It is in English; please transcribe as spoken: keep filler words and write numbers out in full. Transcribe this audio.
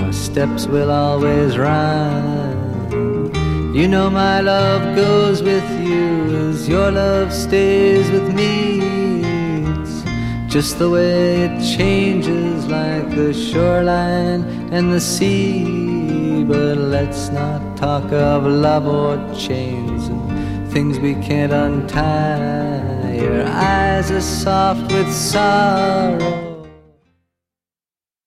our steps will always rhyme. You know my love goes with you as your love stays with me. It's just the way it changes like the shoreline and the sea. But let's not talk of love or chains and things we can't untie. Your eyes are soft with sorrow,